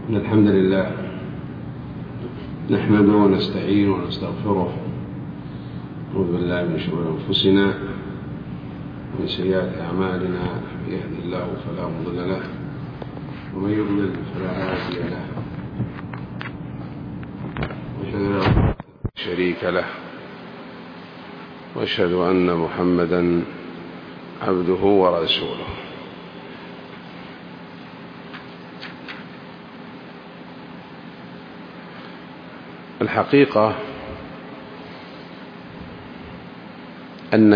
إن الحمد لله نحمده ونستعينه ونستغفره، نعوذ بالله من شرور أنفسنا ومن سيئات أعمالنا، يهدي الله فلا مضل له ومن يضلل فلا هادي له، وأشهد أن لا شريك له، وأشهد أن محمدا عبده ورسوله. الحقيقة أن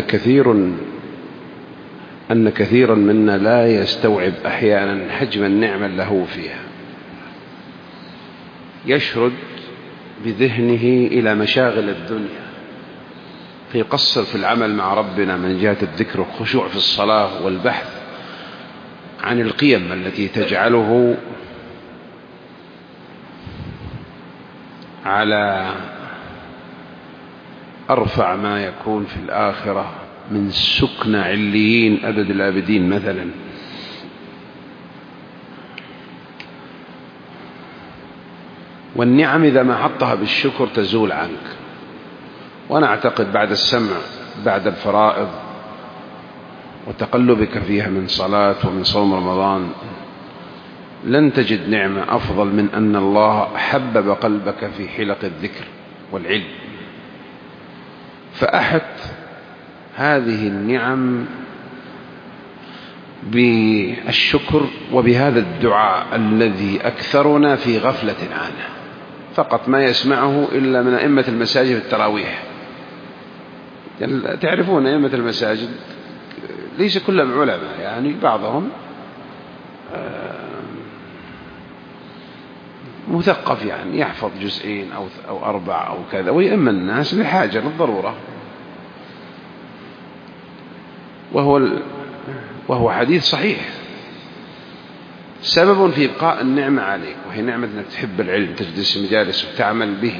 كثيرا منا لا يستوعب أحيانا حجم النعمة له فيها، يشرد بذهنه إلى مشاغل الدنيا، فيقصر في العمل مع ربنا من جهة الذكر والخشوع في الصلاة والبحث عن القيم التي تجعله على أرفع ما يكون في الآخرة من سكن عليين أبد الآبدين مثلا. والنعم إذا ما حطها بالشكر تزول عنك. وأنا أعتقد بعد السمع بعد الفرائض وتقلبك فيها من صلاة ومن صوم رمضان لن تجد نعمة أفضل من أن الله حبب قلبك في حلق الذكر والعلم. فأحط هذه النعم بالشكر وبهذا الدعاء الذي أكثرنا في غفلة عنه، فقط ما يسمعه إلا من أئمة المساجد في التراويح. تعرفون أئمة المساجد ليس كلهم علماء، يعني بعضهم مثقف، يعني يحفظ جزئين أو 4 أو كذا، ويأمن الناس بحاجة للضرورة. وهو حديث صحيح، سبب في إبقاء النعمة عليك، وهي نعمة أنك تحب العلم، تجلس مجالس وتعمل به.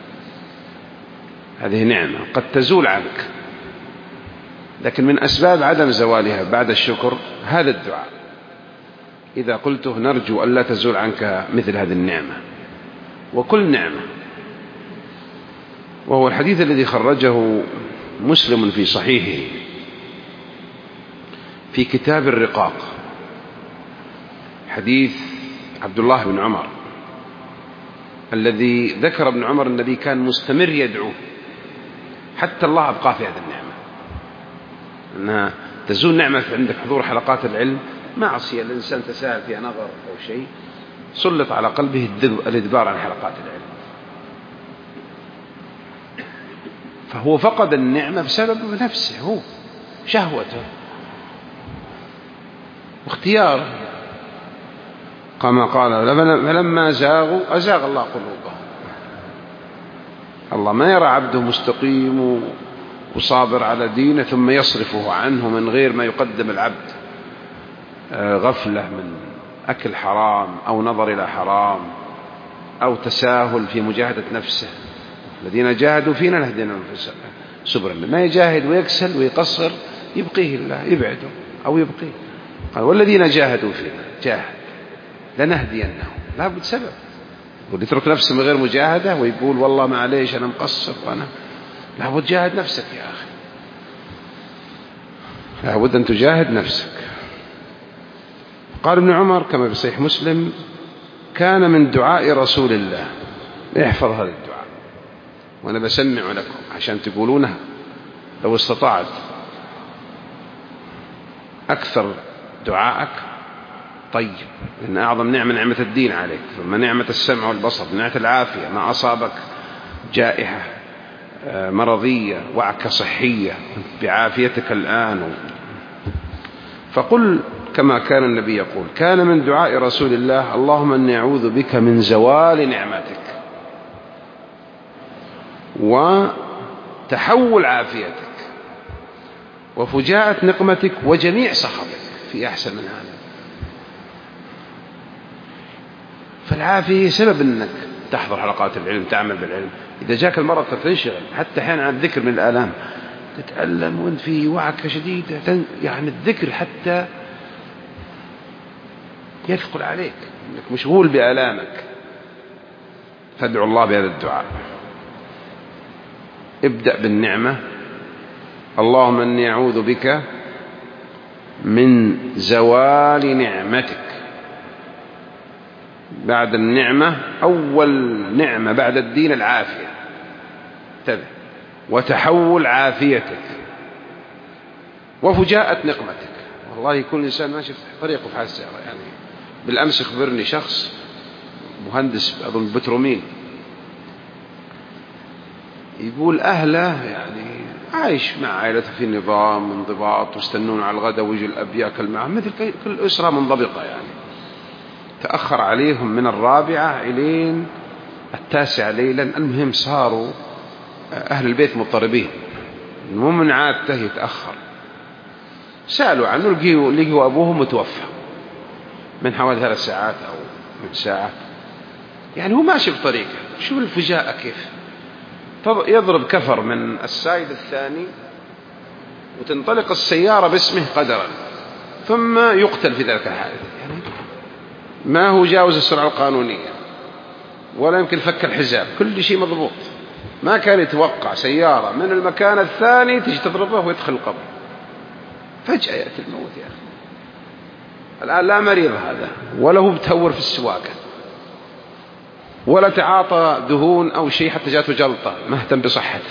هذه نعمة قد تزول عنك، لكن من أسباب عدم زوالها بعد الشكر هذا الدعاء. إذا قلته نرجو أن لا تزول عنك مثل هذه النعمة وكل نعمة. وهو الحديث الذي خرجه مسلم في صحيحه في كتاب الرقاق، حديث عبد الله بن عمر الذي ذكر ابن عمر النبي كان مستمر يدعو حتى الله أبقى في هذه النعمة، أنها تزول نعمة عندك حضور حلقات العلم. معصية الإنسان تساهل فيها نظر أو شيء سلط على قلبه الإدبار عن حلقات العلم، فهو فقد النعمة بسبب نفسه، هو شهوته واختياره، كما قال فلما زاغوا أزاغ الله قلوبهم. الله ما يرى عبده مستقيم وصابر على دينه ثم يصرفه عنه من غير ما يقدم العبد غفلة من أكل حرام أو نظر إلى حرام أو تساهل في مجاهدة نفسه. الذين جاهدوا فينا لهدينا سبلنا. ما يجاهد ويكسل ويقصر يبقيه الله، يبعده أو يبقيه. قال والذين جاهدوا فينا جاهد لنهدينهم، لا بد سبب. يترك نفسه من غير مجاهدة ويقول والله معليش أنا مقصر، وأنا لا بد جاهد نفسك يا أخي، لا بد أن تجاهد نفسك. قال ابن عمر كما في صحيح مسلم كان من دعاء رسول الله، احفظ هذا الدعاء وأنا بسمع لكم عشان تقولونها لو استطعت. أكثر دعائك طيب، لأن أعظم نعمة نعمة الدين عليك، ثم نعمة السمع والبصر، نعمة العافية، ما أصابك جائحة مرضية وعكة صحية بعافيتك الآن. فقل كما كان النبي يقول كان من دعاء رسول الله اللهم إني أعوذ بك من زوال نعمتك وتحول عافيتك وفجاءة نقمتك وجميع سخطك في أحسن من هذا. فالعافية سبب أنك تحضر حلقات العلم، تعمل بالعلم. إذا جاك المرض تنشغل حتى أحيانا عن الذكر من الآلام، تتألم وانت في وعكة شديدة، يعني الذكر حتى يثقل عليك أنك مشغول بآلامك. فادعو الله بهذا الدعاء. ابدأ بالنعمة. اللهم إني أعوذ بك من زوال نعمتك. بعد النعمة أول نعمة بعد الدين العافية، وتحول عافيتك وفجاءة نقمتك. والله كل إنسان ماشي في طريقه في حاسة يعني. بالأمس يخبرني شخص مهندس أظن بترومين، يقول أهله يعني عايش مع عائلته في نظام انضباط، واستنون على الغداء ويجي الأب يأكل معهم مثل كل أسرة منضبطة يعني. تأخر عليهم من 4 إلى 9 ليلا. المهم صاروا أهل البيت مضطربين، مو من عادته يتأخر. سألوا عنه لقوا أبوه متوفى من حوالي 3 ساعات أو من ساعة. يعني هو ماشي بطريقه. شو الفجاءة كيف يضرب كفر من السايد الثاني وتنطلق السيارة باسمه قدرا، ثم يقتل في ذلك الحادث. يعني ما هو جاوز السرعة القانونية ولا يمكن فك الحزام، كل شيء مضبوط. ما كان يتوقع سيارة من المكان الثاني تجي تضربه ويدخل القبر. فجأة يأتي الموت يا أخي. الآن لا مريض هذا ولا هو بتهور في السواقة ولا تعاطى دهون أو شيء حتى جاته جلطة، ما اهتم بصحته.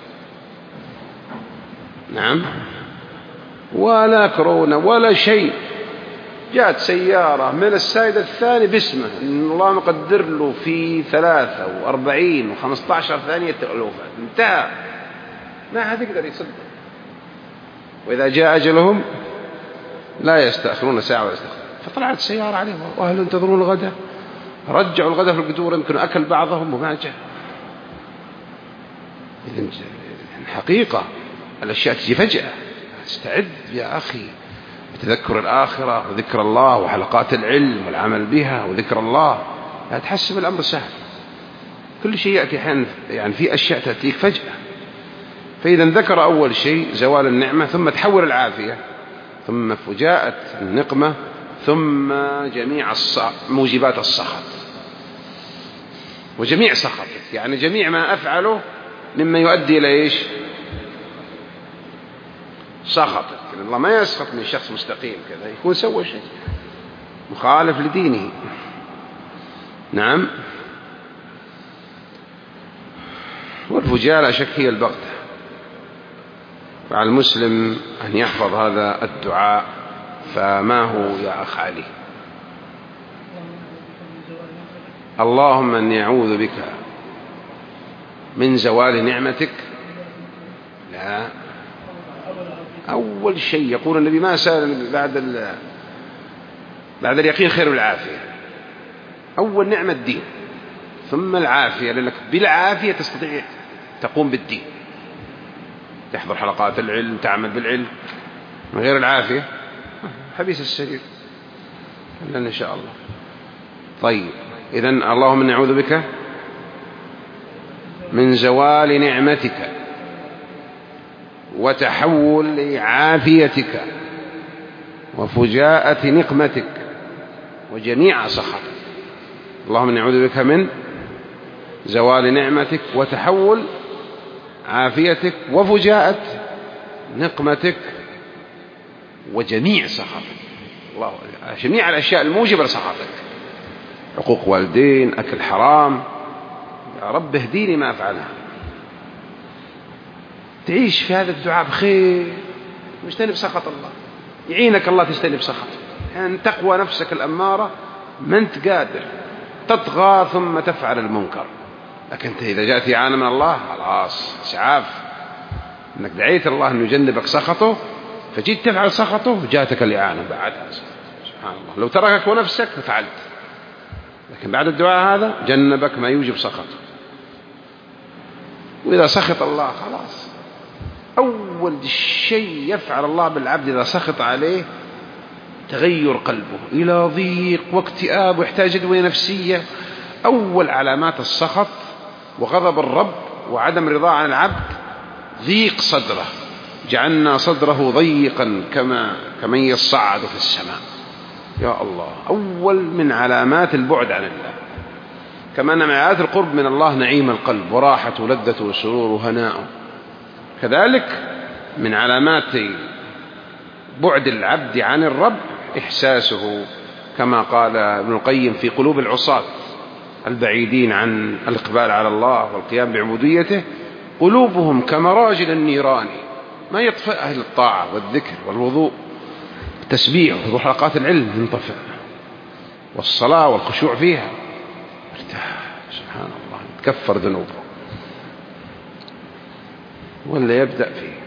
نعم، ولا كورونا ولا شيء. جاءت سيارة من السائد الثاني باسمه، إن الله مقدر له في 43 و15 ثانية الوفاة. انتهى، ما حد يقدر يصدق. وإذا جاء أجلهم لا يستأخرون ساعة ولا يستأخرون. فطلعت السيارة عليهم وأهل ينتظرون الغداء. رجعوا الغداء في القدور، يمكن أكل بعضهم وما جاء. إذن حقيقة الأشياء تجي فجأة. استعد يا أخي بتذكر الآخرة وذكر الله وحلقات العلم والعمل بها وذكر الله. لا تحسب الأمر سهل. كل شيء يأتي حين يعني في أشياء تأتيك فجأة. فإذا ذكر أول شيء زوال النعمة، ثم تحول العافية، ثم فجاءة النقمة، ثم جميع موجبات السخط وجميع سخطك. يعني جميع ما أفعله مما يؤدي إلى إيش؟ سخطك. الله ما يسخط من شخص مستقيم كذا يكون سوى شيء مخالف لدينه. نعم. والفجاءة لا شك هي البغتة. فعلى المسلم أن يحفظ هذا الدعاء. فما هو يا أخ علي؟ اللهم أني أعوذ بك من زوال نعمتك. لا، أول شيء يقول النبي ما سأل بعد اليقين خير العافية. أول نعمة الدين، ثم العافية، لأنك بالعافية تستطيع تقوم بالدين، تحضر حلقات العلم، تعمل بالعلم. من غير العافية حبيس السرير إلا إن شاء الله. طيب، إذن اللهم إني أعوذ بك من زوال نعمتك وتحول عافيتك وفجاءة نقمتك وجميع سخطك. اللهم إني أعوذ بك من زوال نعمتك وتحول عافيتك وفجاءة نقمتك وجميع سخطك. الله، جميع الأشياء الموجبة لسخطك، حقوق والدين، أكل حرام. يا رب اهديني ما أفعلها. تعيش في هذا الدعاء بخير واجتنب سخط الله. يعينك الله تجتنب سخطه. يعني تقوى نفسك الأمارة، ما أنت قادر تطغى ثم تفعل المنكر. لكن أنت إذا جاءت إعانة من الله خلاص إسعاف أنك دعيت الله أن يجنبك سخطه، فجيت تفعل سخطه جاءتك الإعانة بعدها. سبحان الله، لو تركك ونفسك فعلت، لكن بعد الدعاء هذا جنبك ما يوجب سخطه. وإذا سخط الله خلاص، أول شيء يفعل الله بالعبد إذا سخط عليه تغير قلبه إلى ضيق واكتئاب ويحتاج أدوية نفسية. أول علامات السخط وغضب الرب وعدم رضا عن العبد ضيق صدره. جعلنا صدره ضيقا كمن يصعد في السماء. يا الله، أول من علامات البعد عن الله. كما أن من علامات القرب من الله نعيم القلب وراحة ولذة وسرور وهناء، كذلك من علامات بعد العبد عن الرب إحساسه، كما قال ابن القيم في قلوب العصاة البعيدين عن الإقبال على الله والقيام بعبوديته: قلوبهم كمراجل النيران، ما يطفئ أهل الطاعة والذكر والوضوء والتسبيح وحلقات العلم ينطفئ، والصلاة والخشوع فيها ارتاح، سبحان الله، تكفر ذنوبه ولا يبدأ فيه.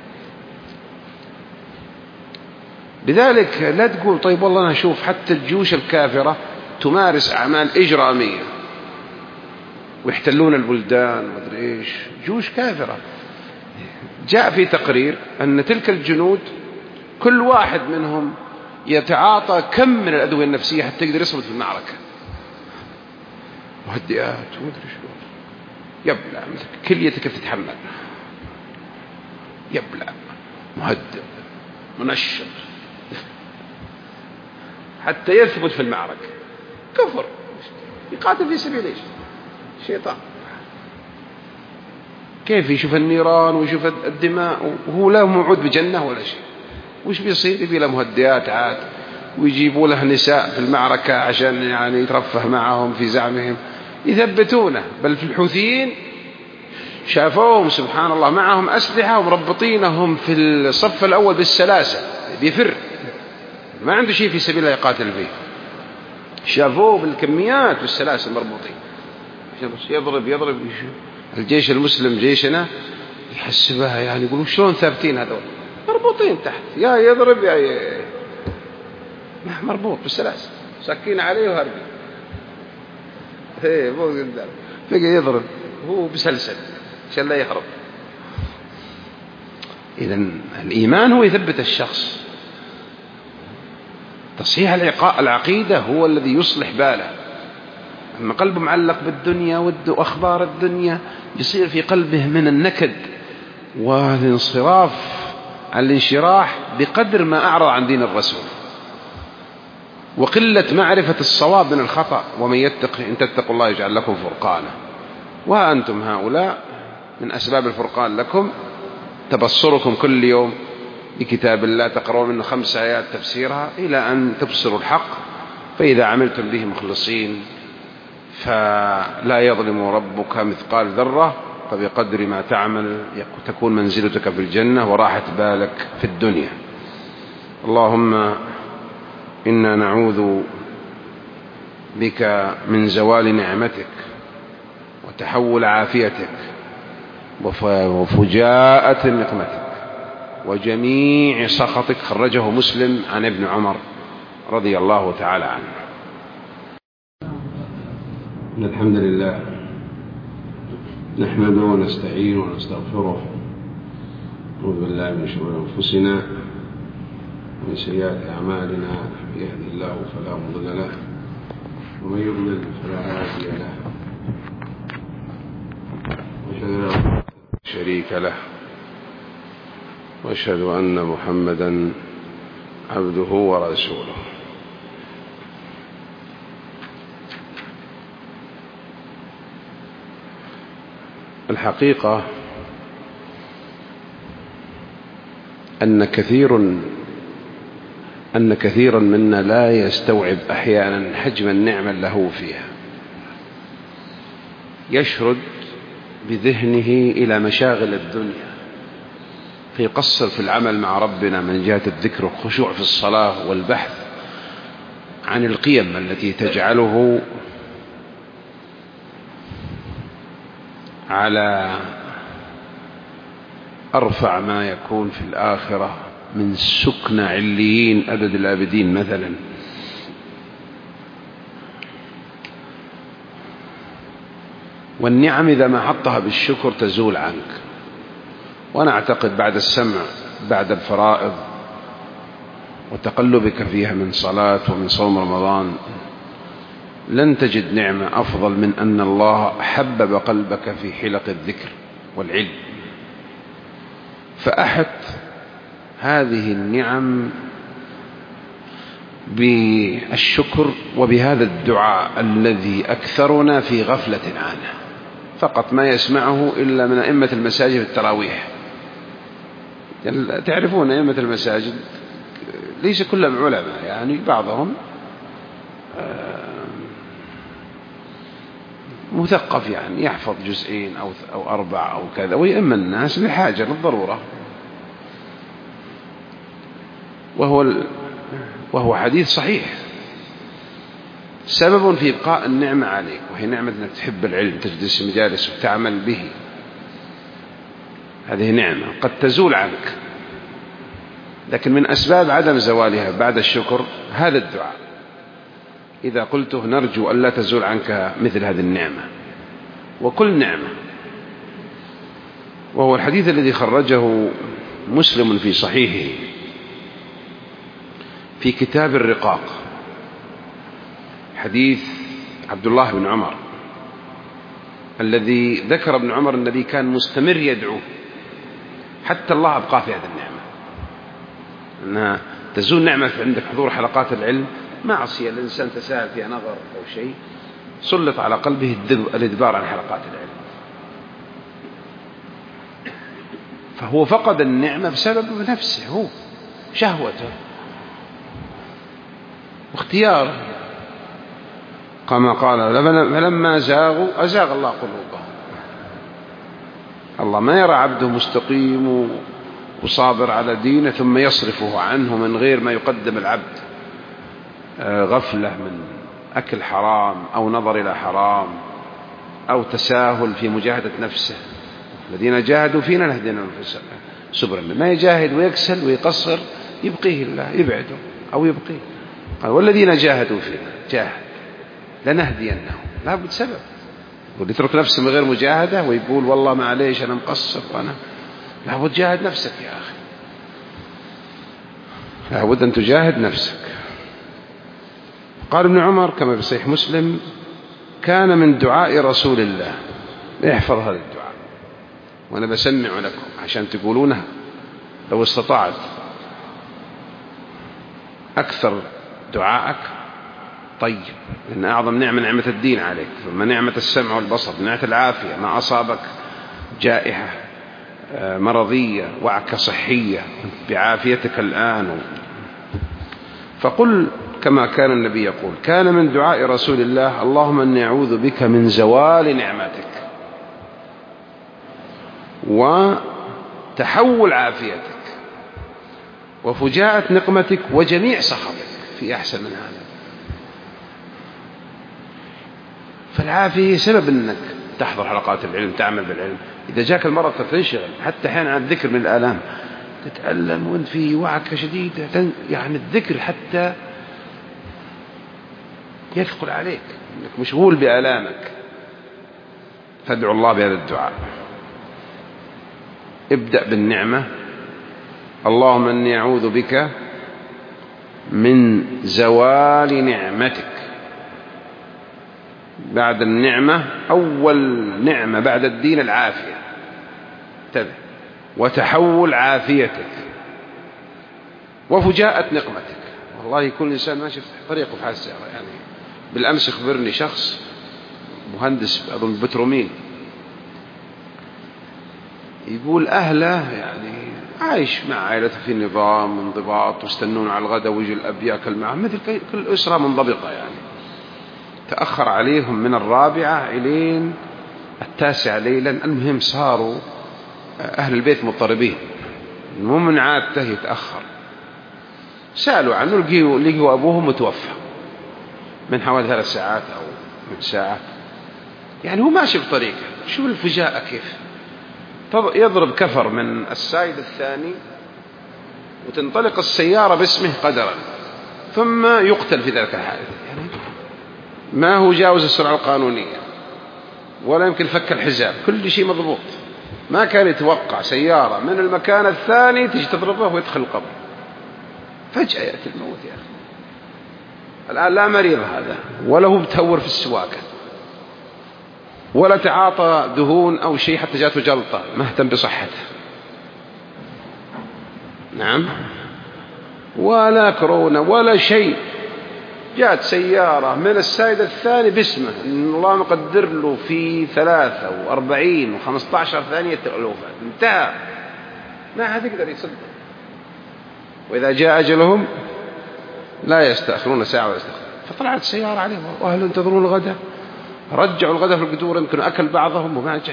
لذلك لا تقول طيب والله أنا أشوف حتى الجيوش الكافرة تمارس أعمال إجرامية ويحتلون البلدان ومدري إيش، جيوش كافرة. جاء في تقرير أن تلك الجنود كل واحد منهم يتعاطى كم من الأدوية النفسية حتى يقدر يصمد في المعركة، مهدئات ومدري شو، يبلع كليتك تتحمل، يبلع مهدئ منشط حتى يثبت في المعركة. كفر، يقاتل في سبيل ايش؟ شيطان. كيف يشوف النيران ويشوف الدماء وهو لا موعود بجنة ولا شيء؟ وش بيصير؟ يبي له مهدئات عاد، ويجيبوا له نساء في المعركة عشان يعني يترفه معهم في زعمهم، يثبتونه. بل في الحوثيين شافوهم سبحان الله معهم أسلحة ومربطينهم في الصف الأول بالسلاسل، بيفر ما عنده شيء في سبيل الله يقاتل فيه، شافوه بالكميات والسلاسل مربوطين، يضرب الجيش المسلم جيشنا يحسبها، يعني يقولوا شلون ثابتين هذول؟ مربوطين تحت، يا يضرب يا مربوط بالسلاسل، سكين عليه وهربي، مو قدام بقى يضرب هو بسلسل عشان لا يهرب. إذن الإيمان هو يثبت الشخص، تصحيح العقيدة هو الذي يصلح باله. أما قلبه معلق بالدنيا وأخبار الدنيا يصير في قلبه من النكد والانصراف عن الانشراح بقدر ما أعرض عن دين الرسول، وقلة معرفة الصواب من الخطأ. ومن يتق إن تتقوا الله يجعل لكم فرقانا. وأنتم هؤلاء من أسباب الفرقان لكم تبصركم كل يوم بكتاب الله، تقرؤون منه 5 آيات تفسيرها إلى أن تبصروا الحق، فإذا عملتم به مخلصين فلا يظلم ربك مثقال ذرة، فبقدر ما تعمل تكون منزلتك في الجنة وراحة بالك في الدنيا. اللهم إنا نعوذ بك من زوال نعمتك وتحول عافيتك وفجاءة نقمتك وجميع سخطك. خرجه مسلم عن ابن عمر رضي الله تعالى عنه. إن الحمد لله نحمده ونستعينه ونستغفره، نعوذ بالله من شرور أنفسنا ومن سيئات أعمالنا، يهدي الله فلا مضل له ومن يضلل فلا هادي له، وأشهد أن لا شريك له، وأشهد أن محمدا عبده ورسوله. الحقيقة أن كثيرا منا لا يستوعب أحيانا حجم النعمة له فيها، يشرد بذهنه إلى مشاغل الدنيا، فيقصر في العمل مع ربنا من جهة الذكر والخشوع في الصلاة والبحث عن القيم التي تجعله على أرفع ما يكون في الآخرة من سكن عليين أبد الآبدين مثلا. والنعم إذا ما حطها بالشكر تزول عنك. وأنا أعتقد بعد السمع بعد الفرائض وتقلبك فيها من صلاة ومن صوم رمضان لن تجد نعمة أفضل من أن الله حبب قلبك في حلق الذكر والعلم. فأحط هذه النعم بالشكر وبهذا الدعاء الذي أكثرنا في غفلة عنه، فقط ما يسمعه إلا من أئمة المساجد التراويح. تعرفون أئمة المساجد ليس كلهم علماء، يعني بعضهم مثقف، يعني يحفظ جزئين أو 4 أو كذا، ويأم الناس لحاجة للضرورة، وهو حديث صحيح، سبب في إبقاء النعمة عليك، وهي نعمة أنك تحب العلم، تجلس مجالس وتعمل به، هذه نعمة قد تزول عنك، لكن من أسباب عدم زوالها بعد الشكر هذا الدعاء، إذا قلته نرجو ألا تزول عنك مثل هذه النعمة وكل نعمة. وهو الحديث الذي خرجه مسلم في صحيحه في كتاب الرقاق، حديث عبد الله بن عمر الذي ذكر ابن عمر الذي كان مستمر يدعوه حتى الله أبقى في هذه النعمة، أنها تزول نعمة عندك حضور حلقات العلم، معصية الإنسان تساهل فيها نظر أو شيء، سلط على قلبه الإدبار عن حلقات العلم، فهو فقد النعمة بسبب نفسه، هو شهوته واختياره، كما قال فلما زاغوا أزاغ الله قلوبهم. الله ما يرى عبده مستقيم وصابر على دينه ثم يصرفه عنه من غير ما يقدم العبد غفلة من أكل حرام أو نظر إلى حرام أو تساهل في مجاهدة نفسه. الذين جاهدوا فينا لهدينا سبلنا، ما يجاهد ويكسل ويقصر يبقيه الله، يبعده أو يبقيه. قال والذين جاهدوا فينا جاهد لنهدينهم، لا بد سبب، يترك نفسه من غير مجاهدة ويقول والله معليش أنا مقصر، وأنا لا بد جاهد نفسك يا أخي، لا بد أن تجاهد نفسك. قال ابن عمر كما في صحيح مسلم كان من دعاء رسول الله، احفظ هذا الدعاء وأنا بسمع لكم عشان تقولونها لو استطعت، أكثر دعائك طيب، لأن أعظم نعمة نعمة الدين عليك، ثم نعمة السمع والبصر، نعمة العافية، ما أصابك جائحة مرضية وعكة صحية بعافيتك الآن. فقل كما كان النبي يقول كان من دعاء رسول الله اللهم إني أعوذ بك من زوال نعمتك وتحول عافيتك وفجاءة نقمتك وجميع سخطك، في أحسن من هذا. فالعافية سبب أنك تحضر حلقات العلم، تعمل بالعلم. إذا جاك المرض تنشغل، حتى أحيانا عن الذكر من الآلام تتألم وانت في وعكة شديدة، يعني الذكر حتى يثقل عليك أنك مشغول بآلامك، فادعو الله بهذا الدعاء. ابدأ بالنعمة، اللهم إني أعوذ بك من زوال نعمتك، بعد النعمة أول نعمة بعد الدين العافية، انتبه، وتحول عافيتك وفجاءة نقمتك. والله يكون الإنسان ماشي في طريقه في السيارة، يعني بالأمس أخبرني شخص مهندس أظن بتروميل، يقول أهله يعني عايش مع عائلته في نظام وانضباط، واستنون على الغداء ويجي الأب يأكل معهم مثل كل أسرة منضبطة، يعني تأخر عليهم من 4 إلى 9 ليلا. المهم صاروا أهل البيت مضطربين، مو من عادته يتأخر. سألوا عنه لقوا أبوه متوفى من حوالي 3 ساعات أو من ساعة، يعني هو ماشي بطريقه. شوف الفجاءة كيف يضرب كفر من السايد الثاني وتنطلق السيارة باسمه قدرا، ثم يقتل في ذلك الحادث. يعني ما هو جاوز السرعة القانونية ولا يمكن فك الحزام، كل شيء مضبوط. ما كان يتوقع سيارة من المكان الثاني تجي تضربه ويدخل القبر، فجأة يأتي الموت يا أخي. الآن لا مريض هذا، ولا هو متهور في السواقة، ولا تعاطى دهون أو شيء حتى جاته جلطة، ما اهتم بصحته، نعم، ولا كورونا ولا شيء، جاءت سيارة من السائد الثاني باسمه، إن الله مقدر له في 43 و15 ثانية الوفاة، انتهى، ما حد يقدر يصدق. وإذا جاء أجلهم لا يستأخرون ساعة ولا يستأخرون. فطلعت سيارة عليهم وأهل ينتظرون الغداء، رجعوا الغداء في القدور، يمكن أكل بعضهم وما جاء.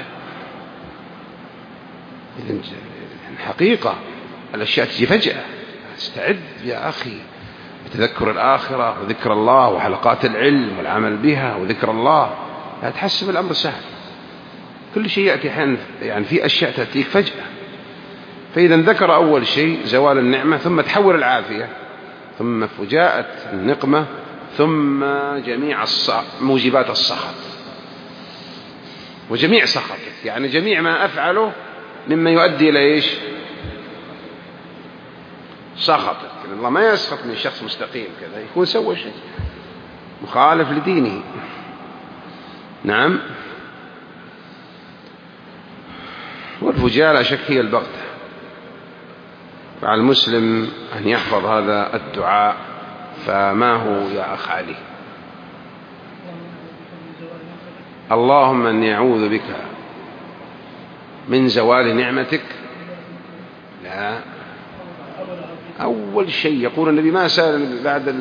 إذن حقيقة الأشياء تجي فجأة. استعد يا أخي بتذكر الآخرة وذكر الله وحلقات العلم والعمل بها وذكر الله، لا تحسب الأمر سهل. كل شيء يأتي حين يعني في أشياء تأتيك فجأة. فإذا ذكر أول شيء زوال النعمة، ثم تحول العافية، ثم فجاءت النقمة، ثم جميع موجبات السخط وجميع سخطك، يعني جميع ما أفعله مما يؤدي إلى إيش؟ سخطك. الله ما يسخط من شخص مستقيم كذا يكون سوى شيء مخالف لدينه. نعم. والفجاء لا شك هي البغتة. فعلى المسلم أن يحفظ هذا الدعاء. فما هو يا أخ علي؟ اللهم أني أعوذ بك من زوال نعمتك. لا، أول شيء يقول النبي ما سأل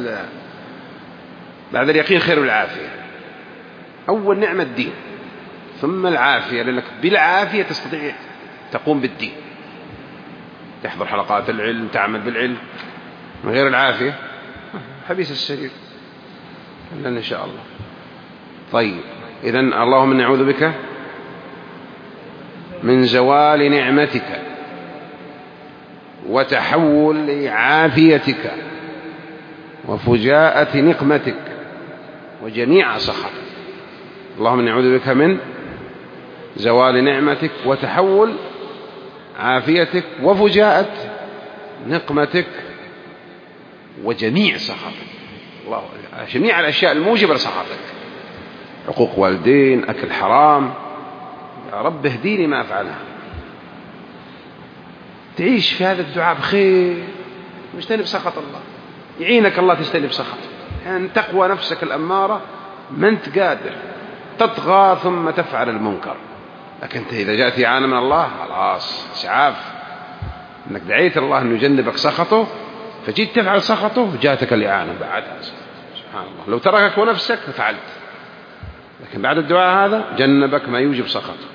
بعد اليقين خير العافية. أول نعمة الدين، ثم العافية، لأنك بالعافية تستطيع تقوم بالدين، تحضر حلقات العلم، تعمل بالعلم. من غير العافية حبيس السرير إلا إن شاء الله. طيب، إذن اللهم نعوذ بك من زوال نعمتك وتحول عافيتك وفجاءة نقمتك وجميع سخطك. اللهم نعوذ بك من زوال نعمتك وتحول عافيتك وفجاءة نقمتك وجميع سخطك. الله، جميع الأشياء الموجبة لسخطك، حقوق والدين، أكل حرام، يا رب اهديني ما أفعلها. تعيش في هذا الدعاء بخير، واجتنب سخط الله، يعينك الله تجتنب سخطه. يعني تقوى نفسك الأمارة، ما أنت قادر، تطغى ثم تفعل المنكر. لكن أنت إذا جاءت إعانة من الله خلاص إسعاف، أنك دعيت الله أن يجنبك سخطه، فجيت تفعل سخطه جاءتك الإعانة بعدها. سبحان الله، لو تركك ونفسك ففعلت، لكن بعد الدعاء هذا جنبك ما يوجب سخطه.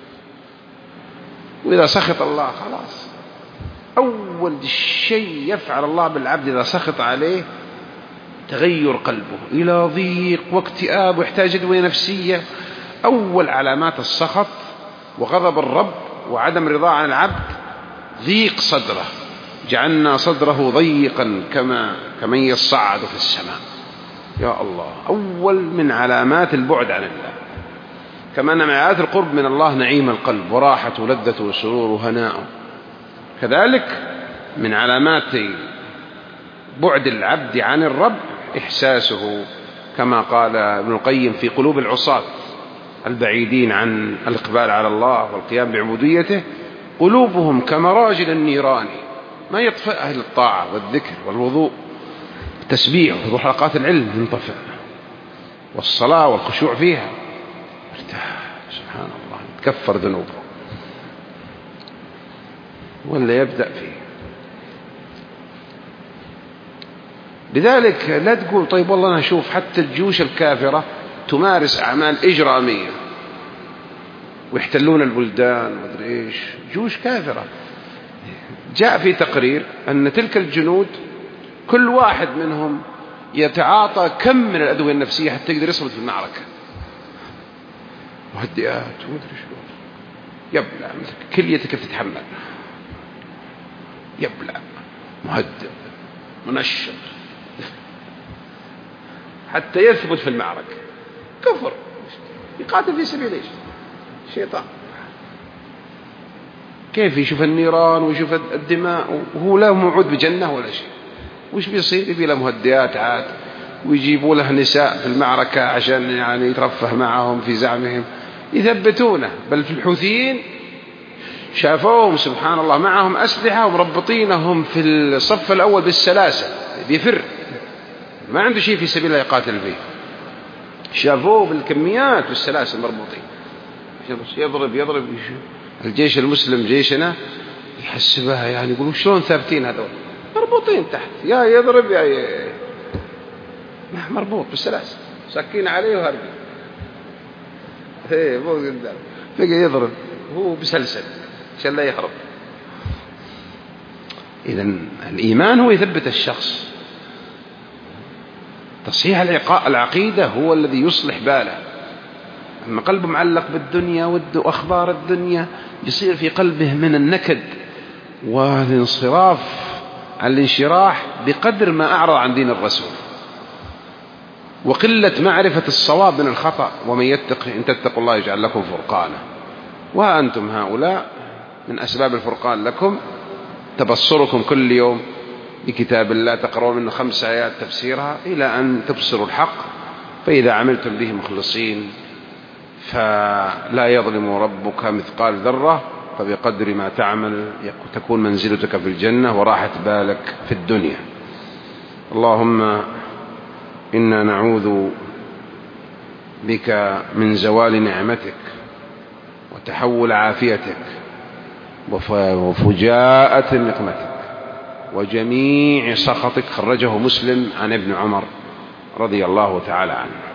وإذا سخط الله خلاص، أول شيء يفعل الله بالعبد إذا سخط عليه تغير قلبه إلى ضيق واكتئاب ويحتاج أدوية نفسية. أول علامات السخط وغضب الرب وعدم رضا عن العبد ضيق صدره، جعلنا صدره ضيقا كمن يصعد في السماء. يا الله، أول من علامات البعد عن الله. كما أن من علامات القرب من الله نعيم القلب وراحة ولذة وسرور وهناء. كذلك من علامات بعد العبد عن الرب إحساسه، كما قال ابن القيم في قلوب العصاة البعيدين عن الإقبال على الله والقيام بعبوديته، قلوبهم كمراجل النيران، ما يطفئ أهل الطاعة والذكر والوضوء التسبيح وحضور حلقات العلم ينطفئ، والصلاة والخشوع فيها ارتاح. سبحان الله، تكفر ذنوبه ولا يبدأ فيه. لذلك لا تقول طيب والله أنا أشوف حتى الجيوش الكافرة تمارس أعمال إجرامية ويحتلون البلدان ومدري إيش، جيوش كافرة. جاء في تقرير أن تلك الجنود كل واحد منهم يتعاطى كم من الأدوية النفسية حتى يقدر يصمد في المعركة، مهدئات ومدري شو، يبلع كليتك تتحمل، يبلع مهدئ منشط حتى يثبت في المعركة. كفر، يقاتل في سبيل ايش؟ شيطان. كيف يشوف النيران ويشوف الدماء وهو لا موعود بجنة ولا شيء؟ وش بيصير؟ يبي له مهدئات عاد، ويجيبوا له نساء في المعركة عشان يعني يترفه معهم في زعمهم، يثبتونه. بل في الحوثيين شافوهم سبحان الله معهم أسلحة ومربطينهم في الصف الأول بالسلاسل، بيفر ما عنده شيء في سبيل الله يقاتل فيه. شافوه بالكميات والسلاسل مربوطين، يضرب الجيش المسلم جيشنا يحسبها، يعني يقولوا شلون ثابتين هذول مربوطين تحت، يا يضرب يا مربوط بالسلاسل، سكين عليه وهرب، مو قدام، بقى يضرب هو بسلسل عشان لا يهرب. إذن الإيمان هو يثبت الشخص، تصحيح العقيدة هو الذي يصلح باله. أما قلبه معلق بالدنيا وأخبار الدنيا يصير في قلبه من النكد والانصراف عن الانشراح بقدر ما أعرض عن دين الرسول، وقلة معرفة الصواب من الخطأ. ومن يتق إن تتقوا الله يجعل لكم فرقانا. وأنتم هؤلاء من أسباب الفرقان لكم تبصركم كل يوم بكتاب الله، تقرؤون منه 5 آيات تفسيرها إلى أن تبصروا الحق، فإذا عملتم به مخلصين فلا يظلم ربك مثقال ذرة، فبقدر ما تعمل تكون منزلتك في الجنة وراحة بالك في الدنيا. اللهم إنا نعوذ بك من زوال نعمتك وتحول عافيتك وفجاءة نقمتك وجميع سخطك. خرجه مسلم عن ابن عمر رضي الله تعالى عنه.